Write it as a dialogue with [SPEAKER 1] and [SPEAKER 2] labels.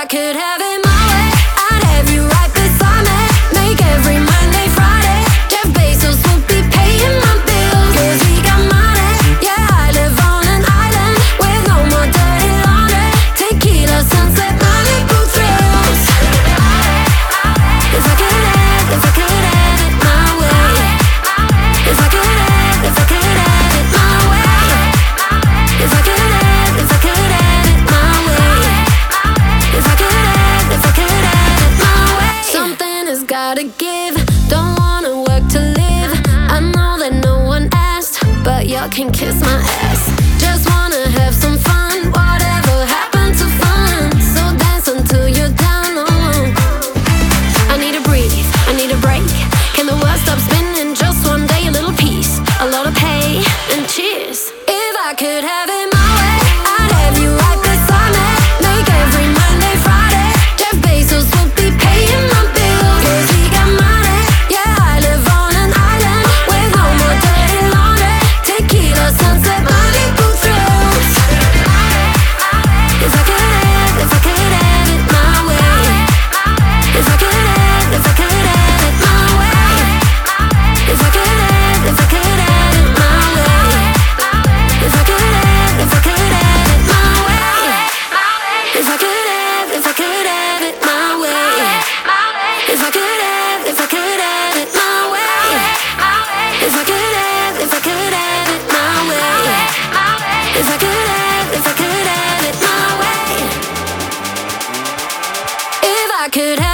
[SPEAKER 1] I could have it my way, I'd have you right beside me. Make every Monday, Friday. Jeff Bezos would be paying my bills, 'cause he got money. Yeah, I live on an island with no more dirty laundry. Tequila, sunset, Malibu thrills. If I could have it my way. If I could have it my way. If I could have it my way. If I could have it my way. Something has gotta give. Don't wanna work to live. I know that no one asked, but y'all can kiss my ass. Just wanna have some fun. Whatever happened to fun? So dance until you're done. Oh. I need to breathe, I need a break. Can the world stop spinning just one day? A little peace, a lot of pay, and cheers. If I could have it my way, I'd have you right beside me. Make every Monday, Friday. Jeff Bezos would be paying my bills, 'cause he got money. Yeah, I live on an island with no more dirty laundry. Tequila, sunset, Malibu thrills. If I could have it my way. If I could have it my way. If I could have it my way. If I could have it my way. If I could have it my way. If I could have it my way. If I could have it my way. If I could have it my way. If I could